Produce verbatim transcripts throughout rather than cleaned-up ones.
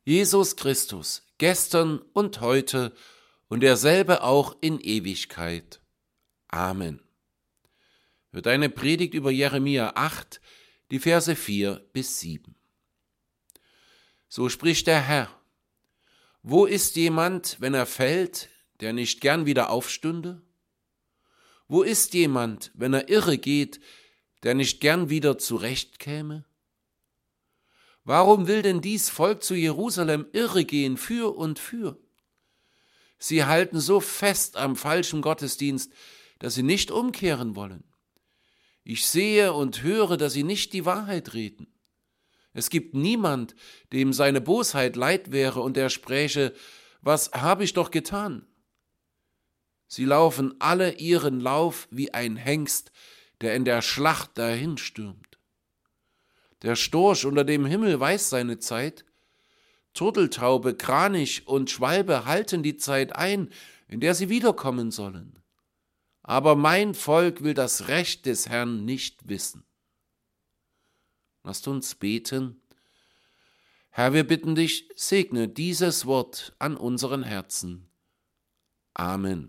Jesus Christus, gestern und heute und derselbe auch in Ewigkeit. Amen. Hört eine Predigt über Jeremia acht, die Verse vier bis sieben. So spricht der Herr: Wo ist jemand, wenn er fällt, der nicht gern wieder aufstünde? Wo ist jemand, wenn er irre geht, der nicht gern wieder zurechtkäme? Warum will denn dies Volk zu Jerusalem irre gehen für und für? Sie halten so fest am falschen Gottesdienst, dass sie nicht umkehren wollen. Ich sehe und höre, dass sie nicht die Wahrheit reden. Es gibt niemand, dem seine Bosheit leid wäre und der spräche: Was habe ich doch getan? Sie laufen alle ihren Lauf wie ein Hengst, der in der Schlacht dahinstürmt. Der Storch unter dem Himmel weiß seine Zeit. Turteltaube, Kranich und Schwalbe halten die Zeit ein, in der sie wiederkommen sollen. Aber mein Volk will das Recht des Herrn nicht wissen. Lasst uns beten. Herr, wir bitten dich, segne dieses Wort an unseren Herzen. Amen.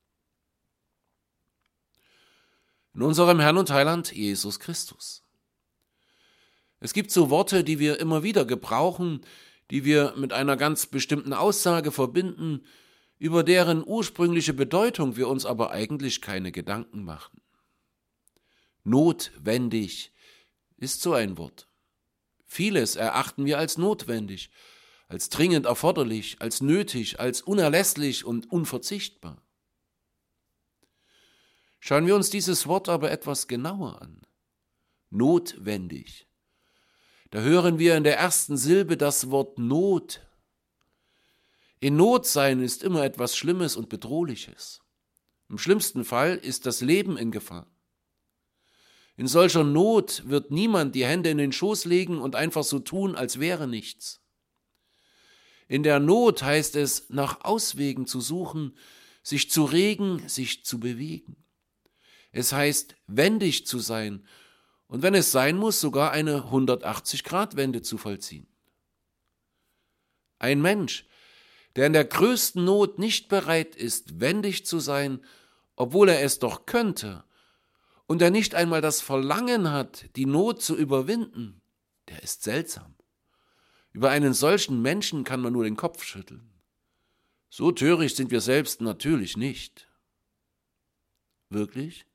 In unserem Herrn und Heiland Jesus Christus. Es gibt so Worte, die wir immer wieder gebrauchen, die wir mit einer ganz bestimmten Aussage verbinden, über deren ursprüngliche Bedeutung wir uns aber eigentlich keine Gedanken machen. Notwendig ist so ein Wort. Vieles erachten wir als notwendig, als dringend erforderlich, als nötig, als unerlässlich und unverzichtbar. Schauen wir uns dieses Wort aber etwas genauer an. Notwendig. Da hören wir in der ersten Silbe das Wort Not. In Not sein ist immer etwas Schlimmes und Bedrohliches. Im schlimmsten Fall ist das Leben in Gefahr. In solcher Not wird niemand die Hände in den Schoß legen und einfach so tun, als wäre nichts. In der Not heißt es, nach Auswegen zu suchen, sich zu regen, sich zu bewegen. Es heißt, wendig zu sein und wenn es sein muss, sogar eine hundertachtzig-Grad-Wende zu vollziehen. Ein Mensch, der in der größten Not nicht bereit ist, wendig zu sein, obwohl er es doch könnte, und der nicht einmal das Verlangen hat, die Not zu überwinden, der ist seltsam. Über einen solchen Menschen kann man nur den Kopf schütteln. So töricht sind wir selbst natürlich nicht. Wirklich?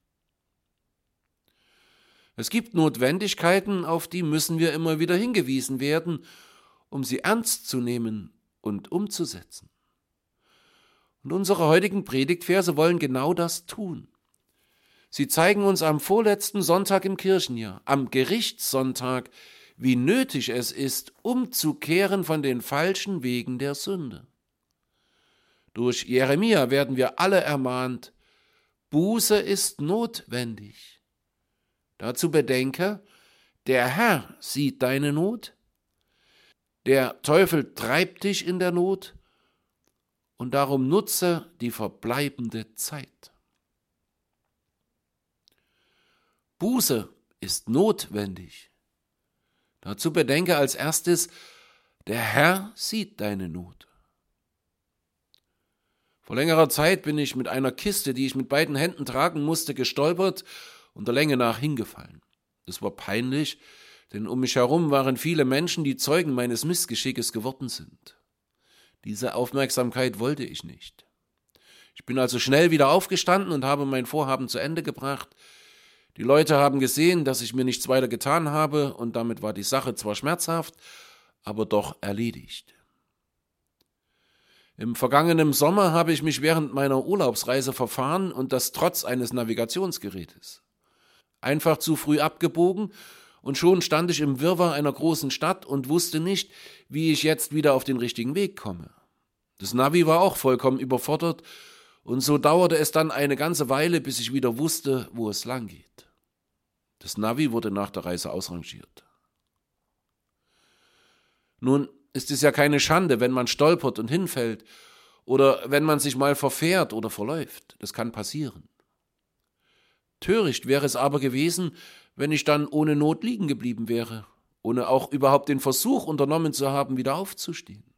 Es gibt Notwendigkeiten, auf die müssen wir immer wieder hingewiesen werden, um sie ernst zu nehmen und umzusetzen. Und unsere heutigen Predigtverse wollen genau das tun. Sie zeigen uns am vorletzten Sonntag im Kirchenjahr, am Gerichtssonntag, wie nötig es ist, umzukehren von den falschen Wegen der Sünde. Durch Jeremia werden wir alle ermahnt: Buße ist notwendig. Dazu bedenke, der Herr sieht deine Not, der Teufel treibt dich in der Not und darum nutze die verbleibende Zeit. Buße ist notwendig. Dazu bedenke als erstes, der Herr sieht deine Not. Vor längerer Zeit bin ich mit einer Kiste, die ich mit beiden Händen tragen musste, gestolpert und der Länge nach hingefallen. Das war peinlich, denn um mich herum waren viele Menschen, die Zeugen meines Missgeschickes geworden sind. Diese Aufmerksamkeit wollte ich nicht. Ich bin also schnell wieder aufgestanden und habe mein Vorhaben zu Ende gebracht. Die Leute haben gesehen, dass ich mir nichts weiter getan habe und damit war die Sache zwar schmerzhaft, aber doch erledigt. Im vergangenen Sommer habe ich mich während meiner Urlaubsreise verfahren und das trotz eines Navigationsgerätes. Einfach zu früh abgebogen und schon stand ich im Wirrwarr einer großen Stadt und wusste nicht, wie ich jetzt wieder auf den richtigen Weg komme. Das Navi war auch vollkommen überfordert und so dauerte es dann eine ganze Weile, bis ich wieder wusste, wo es lang geht. Das Navi wurde nach der Reise ausrangiert. Nun ist es ja keine Schande, wenn man stolpert und hinfällt oder wenn man sich mal verfährt oder verläuft. Das kann passieren. Töricht wäre es aber gewesen, wenn ich dann ohne Not liegen geblieben wäre, ohne auch überhaupt den Versuch unternommen zu haben, wieder aufzustehen.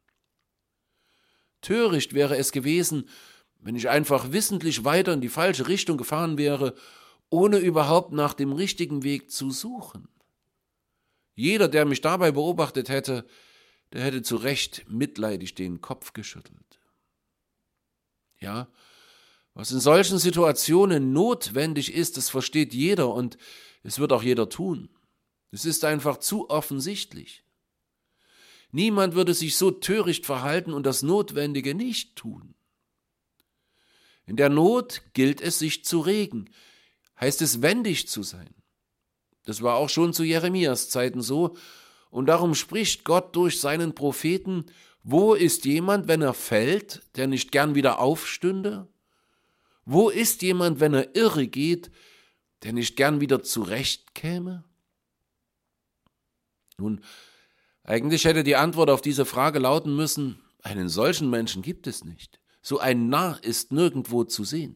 Töricht wäre es gewesen, wenn ich einfach wissentlich weiter in die falsche Richtung gefahren wäre, ohne überhaupt nach dem richtigen Weg zu suchen. Jeder, der mich dabei beobachtet hätte, der hätte zu Recht mitleidig den Kopf geschüttelt. Ja, was in solchen Situationen notwendig ist, das versteht jeder und es wird auch jeder tun. Es ist einfach zu offensichtlich. Niemand würde sich so töricht verhalten und das Notwendige nicht tun. In der Not gilt es, sich zu regen, heißt es, wendig zu sein. Das war auch schon zu Jeremias Zeiten so, und darum spricht Gott durch seinen Propheten: Wo ist jemand, wenn er fällt, der nicht gern wieder aufstünde? Wo ist jemand, wenn er irre geht, der nicht gern wieder zurechtkäme? Nun, eigentlich hätte die Antwort auf diese Frage lauten müssen: Einen solchen Menschen gibt es nicht. So ein Narr ist nirgendwo zu sehen.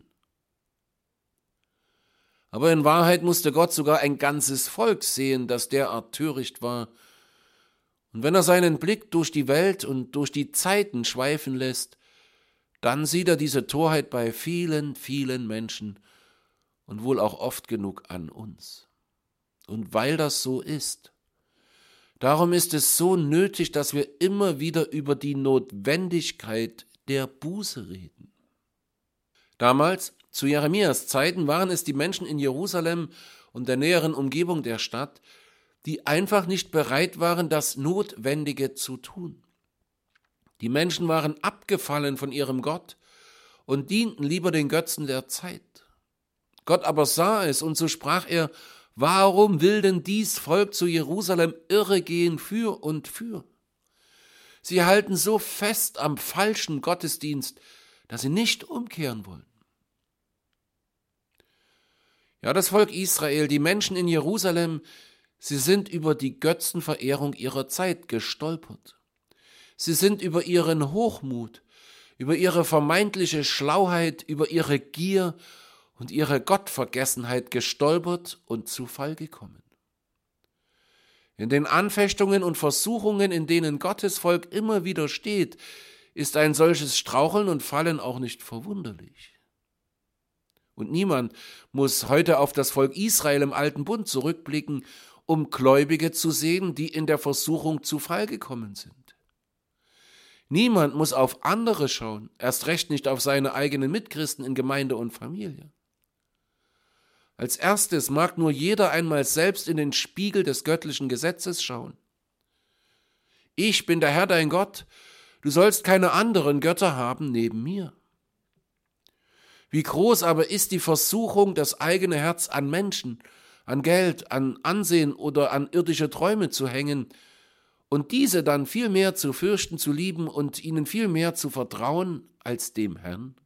Aber in Wahrheit musste Gott sogar ein ganzes Volk sehen, das derart töricht war. Und wenn er seinen Blick durch die Welt und durch die Zeiten schweifen lässt, dann sieht er diese Torheit bei vielen, vielen Menschen und wohl auch oft genug an uns. Und weil das so ist, darum ist es so nötig, dass wir immer wieder über die Notwendigkeit der Buße reden. Damals, zu Jeremias Zeiten, waren es die Menschen in Jerusalem und der näheren Umgebung der Stadt, die einfach nicht bereit waren, das Notwendige zu tun. Die Menschen waren abgefallen von ihrem Gott und dienten lieber den Götzen der Zeit. Gott aber sah es, und so sprach er: Warum will denn dies Volk zu Jerusalem irre gehen für und für? Sie halten so fest am falschen Gottesdienst, dass sie nicht umkehren wollen. Ja, das Volk Israel, die Menschen in Jerusalem, sie sind über die Götzenverehrung ihrer Zeit gestolpert. Sie sind über ihren Hochmut, über ihre vermeintliche Schlauheit, über ihre Gier und ihre Gottvergessenheit gestolpert und zu Fall gekommen. In den Anfechtungen und Versuchungen, in denen Gottes Volk immer wieder steht, ist ein solches Straucheln und Fallen auch nicht verwunderlich. Und niemand muss heute auf das Volk Israel im Alten Bund zurückblicken, um Gläubige zu sehen, die in der Versuchung zu Fall gekommen sind. Niemand muss auf andere schauen, erst recht nicht auf seine eigenen Mitchristen in Gemeinde und Familie. Als erstes mag nur jeder einmal selbst in den Spiegel des göttlichen Gesetzes schauen. Ich bin der Herr dein Gott, du sollst keine anderen Götter haben neben mir. Wie groß aber ist die Versuchung, das eigene Herz an Menschen, an Geld, an Ansehen oder an irdische Träume zu hängen und diese dann viel mehr zu fürchten, zu lieben und ihnen viel mehr zu vertrauen als dem Herrn?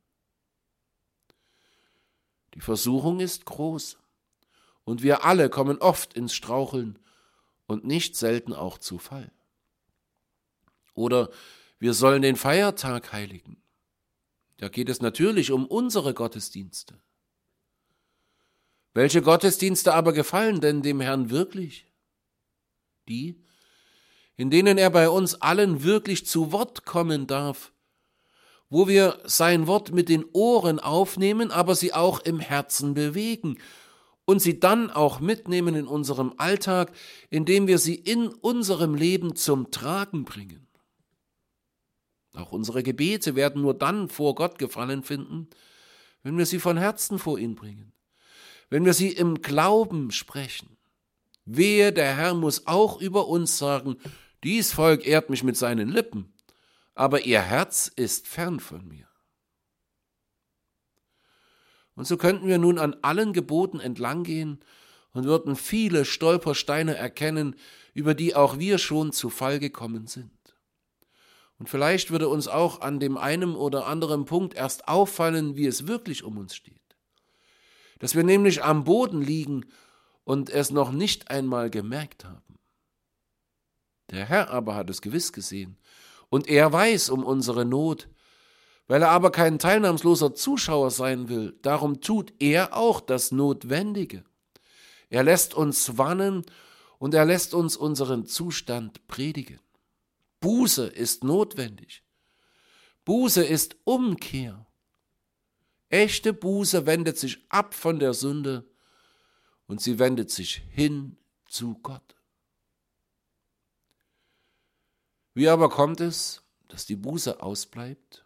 Die Versuchung ist groß und wir alle kommen oft ins Straucheln und nicht selten auch zu Fall. Oder wir sollen den Feiertag heiligen. Da geht es natürlich um unsere Gottesdienste. Welche Gottesdienste aber gefallen denn dem Herrn wirklich? Die, in denen er bei uns allen wirklich zu Wort kommen darf, wo wir sein Wort mit den Ohren aufnehmen, aber sie auch im Herzen bewegen und sie dann auch mitnehmen in unserem Alltag, indem wir sie in unserem Leben zum Tragen bringen. Auch unsere Gebete werden nur dann vor Gott Gefallen finden, wenn wir sie von Herzen vor ihn bringen, wenn wir sie im Glauben sprechen. Wehe, der Herr muss auch über uns sagen: Dies Volk ehrt mich mit seinen Lippen, aber ihr Herz ist fern von mir. Und so könnten wir nun an allen Geboten entlanggehen und würden viele Stolpersteine erkennen, über die auch wir schon zu Fall gekommen sind. Und vielleicht würde uns auch an dem einen oder anderen Punkt erst auffallen, wie es wirklich um uns steht. Dass wir nämlich am Boden liegen und es noch nicht einmal gemerkt haben. Der Herr aber hat es gewiss gesehen und er weiß um unsere Not. Weil er aber kein teilnahmsloser Zuschauer sein will, darum tut er auch das Notwendige. Er lässt uns warnen und er lässt uns unseren Zustand predigen. Buße ist notwendig. Buße ist Umkehr. Echte Buße wendet sich ab von der Sünde und sie wendet sich hin zu Gott. Wie aber kommt es, dass die Buße ausbleibt?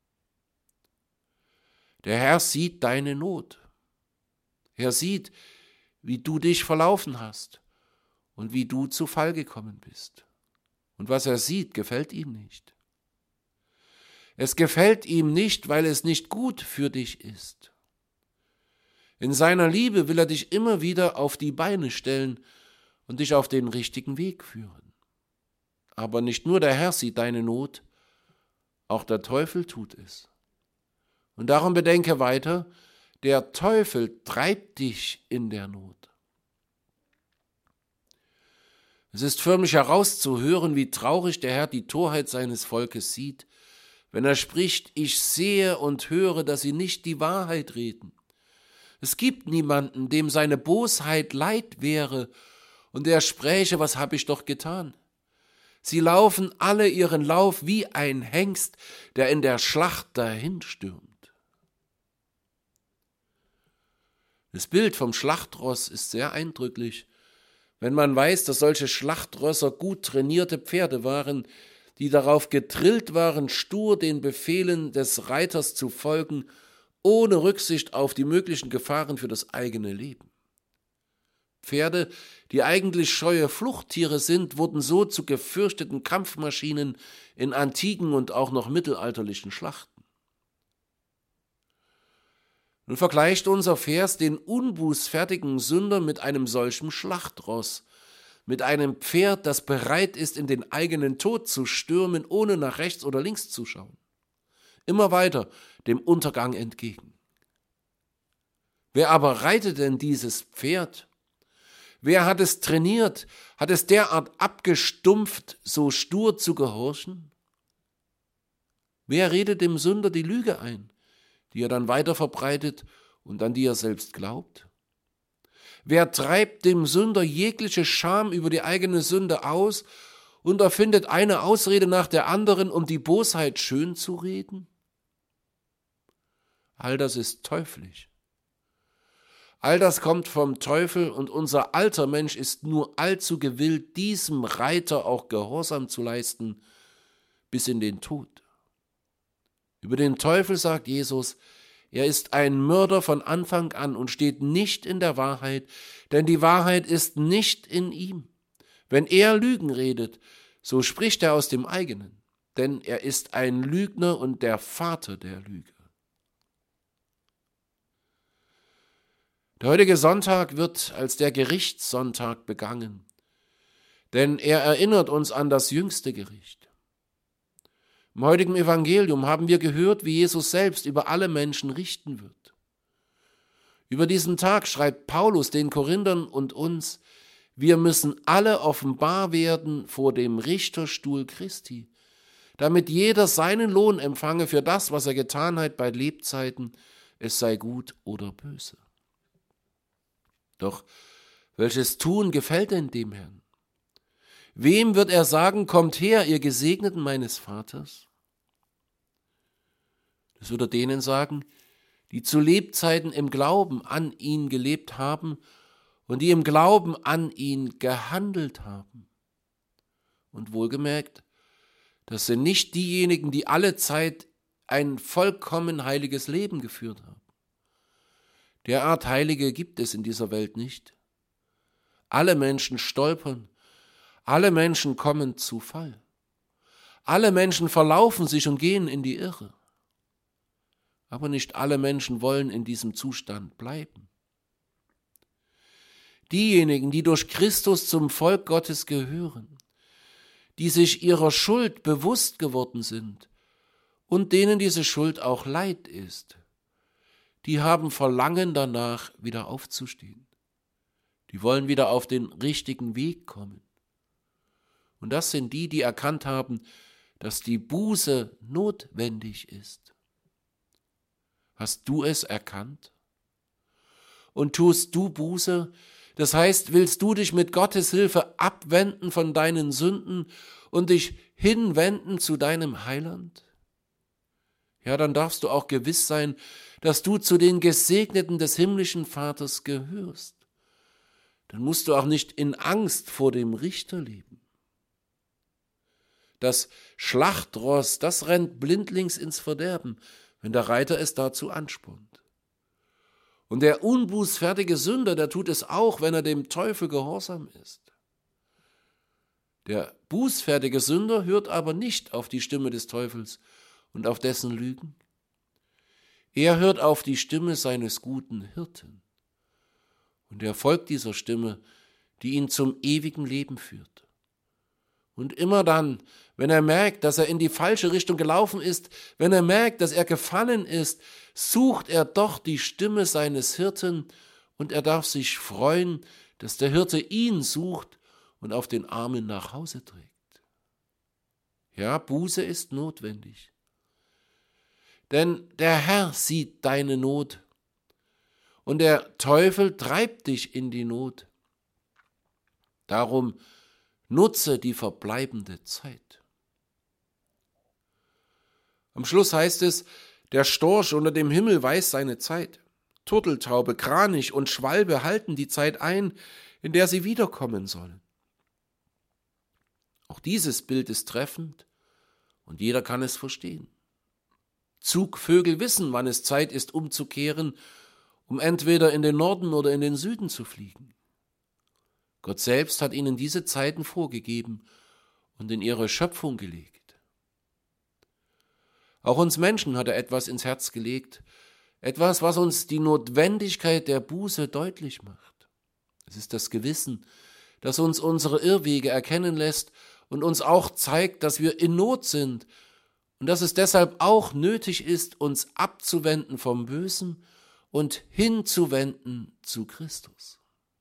Der Herr sieht deine Not. Er sieht, wie du dich verlaufen hast und wie du zu Fall gekommen bist. Und was er sieht, gefällt ihm nicht. Es gefällt ihm nicht, weil es nicht gut für dich ist. In seiner Liebe will er dich immer wieder auf die Beine stellen und dich auf den richtigen Weg führen. Aber nicht nur der Herr sieht deine Not, auch der Teufel tut es. Und darum bedenke weiter, der Teufel treibt dich in der Not. Es ist förmlich herauszuhören, wie traurig der Herr die Torheit seines Volkes sieht, wenn er spricht: Ich sehe und höre, dass sie nicht die Wahrheit reden. Es gibt niemanden, dem seine Bosheit leid wäre, und er spräche: Was habe ich doch getan? Sie laufen alle ihren Lauf wie ein Hengst, der in der Schlacht dahinstürmt. Das Bild vom Schlachtross ist sehr eindrücklich, wenn man weiß, dass solche Schlachtrösser gut trainierte Pferde waren, die darauf getrillt waren, stur den Befehlen des Reiters zu folgen, ohne Rücksicht auf die möglichen Gefahren für das eigene Leben. Pferde, die eigentlich scheue Fluchttiere sind, wurden so zu gefürchteten Kampfmaschinen in antiken und auch noch mittelalterlichen Schlachten. Nun vergleicht unser Vers den unbußfertigen Sünder mit einem solchen Schlachtross, mit einem Pferd, das bereit ist, in den eigenen Tod zu stürmen, ohne nach rechts oder links zu schauen. Immer weiter dem Untergang entgegen. Wer aber reitet denn dieses Pferd? Wer hat es trainiert, hat es derart abgestumpft, so stur zu gehorchen? Wer redet dem Sünder die Lüge ein, die er dann weiter verbreitet und an die er selbst glaubt? Wer treibt dem Sünder jegliche Scham über die eigene Sünde aus und erfindet eine Ausrede nach der anderen, um die Bosheit schön zu reden? All das ist teuflisch. All das kommt vom Teufel und unser alter Mensch ist nur allzu gewillt, diesem Reiter auch Gehorsam zu leisten, bis in den Tod. Über den Teufel sagt Jesus: Er ist ein Mörder von Anfang an und steht nicht in der Wahrheit, denn die Wahrheit ist nicht in ihm. Wenn er Lügen redet, so spricht er aus dem eigenen, denn er ist ein Lügner und der Vater der Lüge. Der heutige Sonntag wird als der Gerichtssonntag begangen, denn er erinnert uns an das jüngste Gericht. Im heutigen Evangelium haben wir gehört, wie Jesus selbst über alle Menschen richten wird. Über diesen Tag schreibt Paulus den Korinthern und uns: Wir müssen alle offenbar werden vor dem Richterstuhl Christi, damit jeder seinen Lohn empfange für das, was er getan hat bei Lebzeiten, es sei gut oder böse. Doch welches Tun gefällt denn dem Herrn? Wem wird er sagen: Kommt her, ihr Gesegneten meines Vaters? Das wird er denen sagen, die zu Lebzeiten im Glauben an ihn gelebt haben und die im Glauben an ihn gehandelt haben. Und wohlgemerkt, das sind nicht diejenigen, die alle Zeit ein vollkommen heiliges Leben geführt haben. Derart Heilige gibt es in dieser Welt nicht. Alle Menschen stolpern, alle Menschen kommen zu Fall. Alle Menschen verlaufen sich und gehen in die Irre. Aber nicht alle Menschen wollen in diesem Zustand bleiben. Diejenigen, die durch Christus zum Volk Gottes gehören, die sich ihrer Schuld bewusst geworden sind und denen diese Schuld auch leid ist, die haben Verlangen danach, wieder aufzustehen. Die wollen wieder auf den richtigen Weg kommen. Und das sind die, die erkannt haben, dass die Buße notwendig ist. Hast du es erkannt? Und tust du Buße? Das heißt, willst du dich mit Gottes Hilfe abwenden von deinen Sünden und dich hinwenden zu deinem Heiland? ja, dann darfst du auch gewiss sein, dass du zu den Gesegneten des himmlischen Vaters gehörst. Dann musst du auch nicht in Angst vor dem Richter leben. Das Schlachtross, das rennt blindlings ins Verderben, wenn der Reiter es dazu anspornt. Und der unbußfertige Sünder, der tut es auch, wenn er dem Teufel gehorsam ist. Der bußfertige Sünder hört aber nicht auf die Stimme des Teufels und auf dessen Lügen. Er hört auf die Stimme seines guten Hirten. Und er folgt dieser Stimme, die ihn zum ewigen Leben führt. Und immer dann, wenn er merkt, dass er in die falsche Richtung gelaufen ist, wenn er merkt, dass er gefallen ist, sucht er doch die Stimme seines Hirten und er darf sich freuen, dass der Hirte ihn sucht und auf den Armen nach Hause trägt. Ja, Buße ist notwendig. Denn der Herr sieht deine Not und der Teufel treibt dich in die Not. Darum nutze die verbleibende Zeit. Am Schluss heißt es, der Storch unter dem Himmel weiß seine Zeit. Turteltaube, Kranich und Schwalbe halten die Zeit ein, in der sie wiederkommen sollen. Auch dieses Bild ist treffend und jeder kann es verstehen. Zugvögel wissen, wann es Zeit ist, umzukehren, um entweder in den Norden oder in den Süden zu fliegen. Gott selbst hat ihnen diese Zeiten vorgegeben und in ihre Schöpfung gelegt. Auch uns Menschen hat er etwas ins Herz gelegt, etwas, was uns die Notwendigkeit der Buße deutlich macht. Es ist das Gewissen, das uns unsere Irrwege erkennen lässt und uns auch zeigt, dass wir in Not sind und dass es deshalb auch nötig ist, uns abzuwenden vom Bösen und hinzuwenden zu Christus.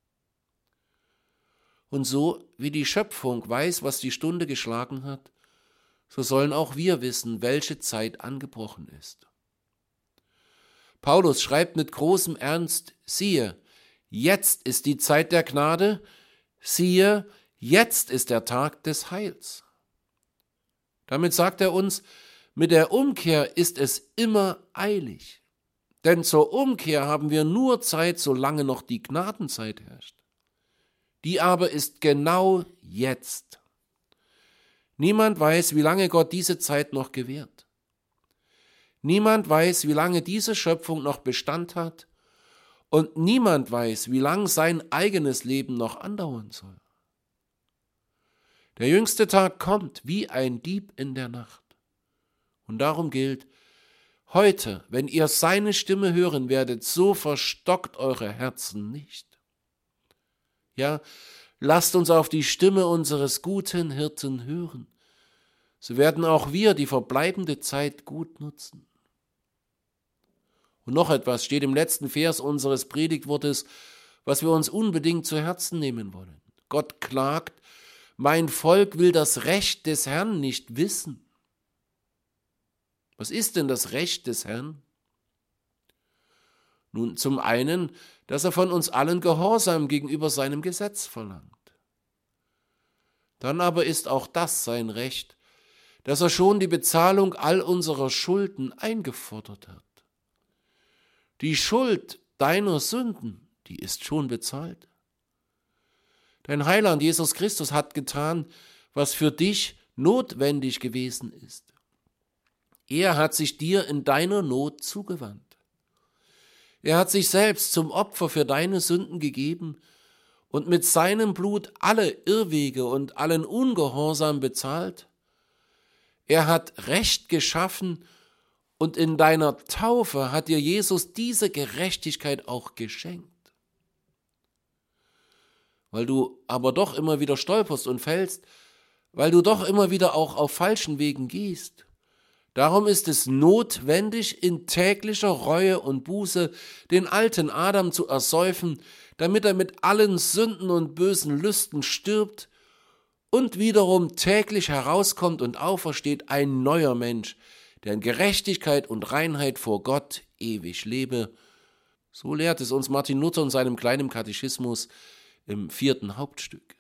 Und so wie die Schöpfung weiß, was die Stunde geschlagen hat, so sollen auch wir wissen, welche Zeit angebrochen ist. Paulus schreibt mit großem Ernst, siehe, jetzt ist die Zeit der Gnade, siehe, jetzt ist der Tag des Heils. Damit sagt er uns, mit der Umkehr ist es immer eilig. Denn zur Umkehr haben wir nur Zeit, solange noch die Gnadenzeit herrscht. Die aber ist genau jetzt. Niemand weiß, wie lange Gott diese Zeit noch gewährt. Niemand weiß, wie lange diese Schöpfung noch Bestand hat. Und niemand weiß, wie lang sein eigenes Leben noch andauern soll. Der jüngste Tag kommt wie ein Dieb in der Nacht. Und darum gilt, heute, wenn ihr seine Stimme hören werdet, so verstockt eure Herzen nicht. Ja, lasst uns auf die Stimme unseres guten Hirten hören. So werden auch wir die verbleibende Zeit gut nutzen. Und noch etwas steht im letzten Vers unseres Predigtwortes, was wir uns unbedingt zu Herzen nehmen wollen. Gott klagt, mein Volk will das Recht des Herrn nicht wissen. Was ist denn das Recht des Herrn? Nun, zum einen, dass er von uns allen Gehorsam gegenüber seinem Gesetz verlangt. Dann aber ist auch das sein Recht, dass er schon die Bezahlung all unserer Schulden eingefordert hat. Die Schuld deiner Sünden, die ist schon bezahlt. Dein Heiland Jesus Christus hat getan, was für dich notwendig gewesen ist. Er hat sich dir in deiner Not zugewandt. Er hat sich selbst zum Opfer für deine Sünden gegeben und mit seinem Blut alle Irrwege und allen Ungehorsam bezahlt. Er hat Recht geschaffen und in deiner Taufe hat dir Jesus diese Gerechtigkeit auch geschenkt. Weil du aber doch immer wieder stolperst und fällst, weil du doch immer wieder auch auf falschen Wegen gehst. Darum ist es notwendig, in täglicher Reue und Buße den alten Adam zu ersäufen, damit er mit allen Sünden und bösen Lüsten stirbt und wiederum täglich herauskommt und aufersteht ein neuer Mensch, der in Gerechtigkeit und Reinheit vor Gott ewig lebe. So lehrt es uns Martin Luther in seinem kleinen Katechismus im vierten Hauptstück.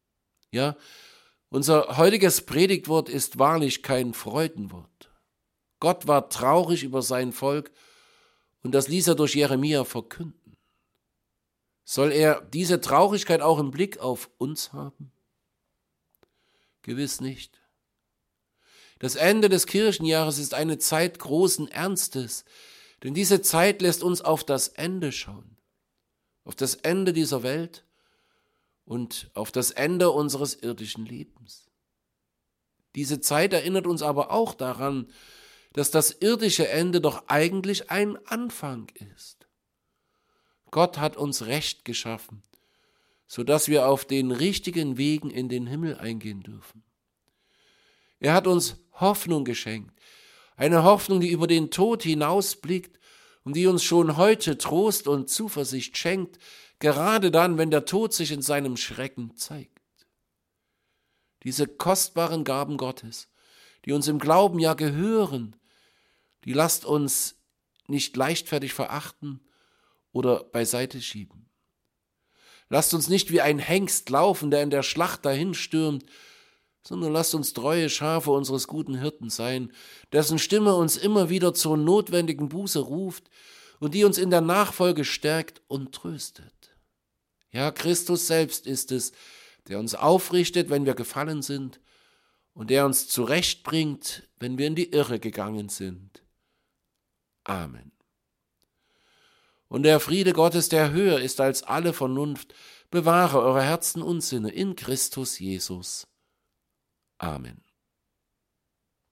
Ja, unser heutiges Predigtwort ist wahrlich kein Freudenwort. Gott war traurig über sein Volk und das ließ er durch Jeremia verkünden. Soll er diese Traurigkeit auch im Blick auf uns haben? Gewiss nicht. Das Ende des Kirchenjahres ist eine Zeit großen Ernstes, denn diese Zeit lässt uns auf das Ende schauen, auf das Ende dieser Welt und auf das Ende unseres irdischen Lebens. Diese Zeit erinnert uns aber auch daran, dass das irdische Ende doch eigentlich ein Anfang ist. Gott hat uns Recht geschaffen, sodass wir auf den richtigen Wegen in den Himmel eingehen dürfen. Er hat uns Hoffnung geschenkt, eine Hoffnung, die über den Tod hinausblickt und die uns schon heute Trost und Zuversicht schenkt, gerade dann, wenn der Tod sich in seinem Schrecken zeigt. Diese kostbaren Gaben Gottes, die uns im Glauben ja gehören, die lasst uns nicht leichtfertig verachten oder beiseite schieben. Lasst uns nicht wie ein Hengst laufen, der in der Schlacht dahinstürmt, sondern lasst uns treue Schafe unseres guten Hirten sein, dessen Stimme uns immer wieder zur notwendigen Buße ruft und die uns in der Nachfolge stärkt und tröstet. Ja, Christus selbst ist es, der uns aufrichtet, wenn wir gefallen sind, und der uns zurechtbringt, wenn wir in die Irre gegangen sind. Amen. Und der Friede Gottes, der höher ist als alle Vernunft, bewahre eure Herzen und Sinne in Christus Jesus. Amen.